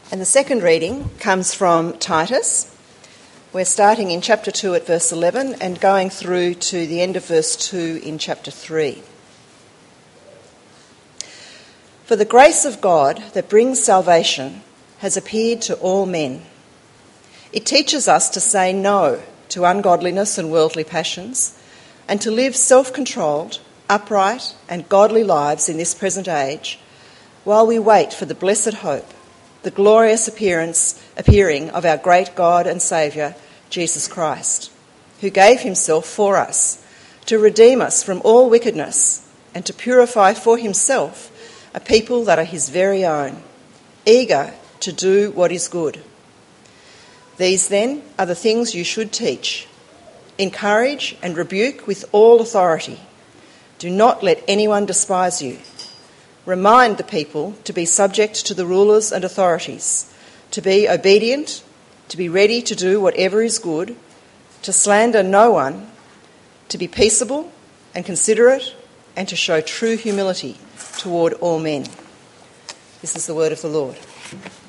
And the second reading comes from Titus. We're starting in chapter 2 at verse 11 and going through to the end of verse 2 in chapter 3. For the grace of God that brings salvation has appeared to all men. It teaches us to say no to ungodliness and worldly passions, and to live self-controlled, upright and godly lives in this present age, while we wait for the blessed hope, the glorious appearing of our great God and Saviour, Jesus Christ, who gave himself for us, to redeem us from all wickedness, and to purify for himself a people that are his very own, eager to do what is good. These, then, are the things you should teach. Encourage and rebuke with all authority. Do not let anyone despise you. Remind the people to be subject to the rulers and authorities, to be obedient, to be ready to do whatever is good, to slander no one, to be peaceable and considerate, and to show true humility toward all men. This is the word of the Lord.